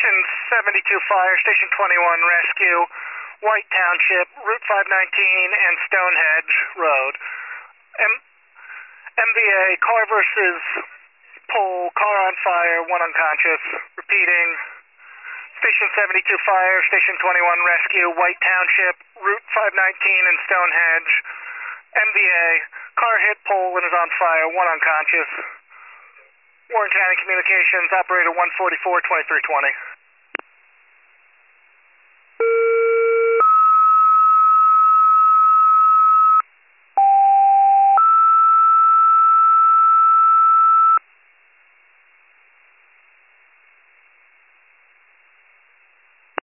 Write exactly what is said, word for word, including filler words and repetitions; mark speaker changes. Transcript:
Speaker 1: Station seventy-two Fire, Station twenty-one Rescue, White Township, Route five nineteen and Stonehenge Road. M- MVA, car versus pole, car on fire, one unconscious. Repeating, Station seventy-two Fire, Station twenty-one Rescue, White Township, Route five nineteen and Stonehenge. M V A, car hit pole and is on fire, one unconscious. Warren County Communications, operator one forty-four, twenty-three twenty.